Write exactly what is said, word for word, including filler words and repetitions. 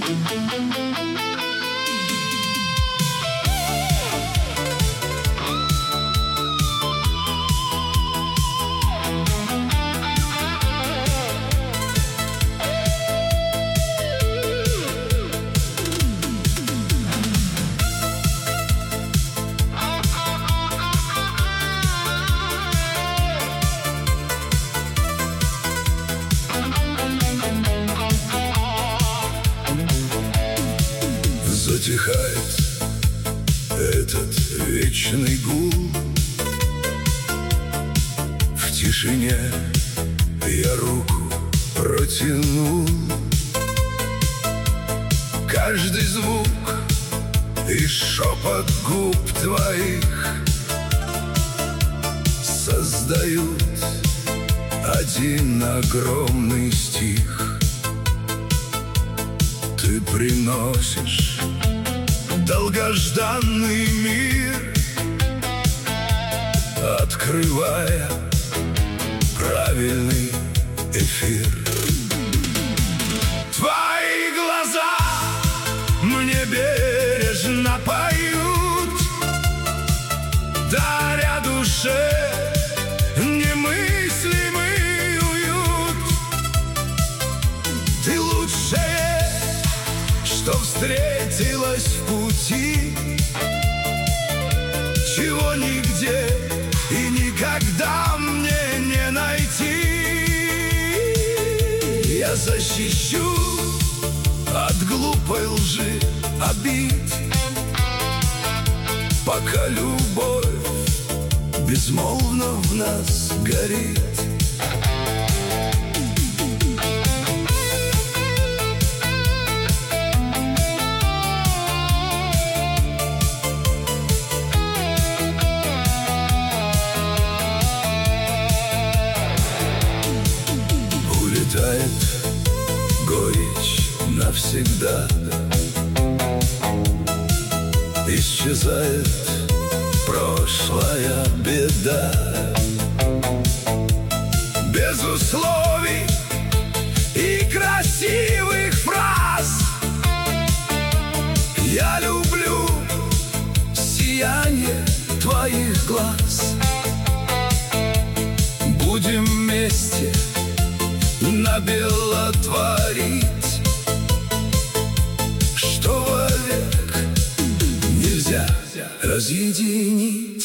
Затихает этот вечный гул. В тишине я руку протянул. Каждый звук и шепот губ твоих создают один огромный стих. Ты приносишь долгожданный мир, открывая правильный эфир. Твои глаза мне бережно поют, даря душе немыслимый уют. Ты лучшее, что встретилось в пути, чего нигде и никогда мне не найти. Я защищу от глупой лжи обид, пока любовь безмолвно в нас горит. Улетает горечь навсегда, исчезает прошлая беда. Без условий и красивых фраз я люблю сияние твоих глаз. Будем вместе набело творить, что вовек нельзя разъединить.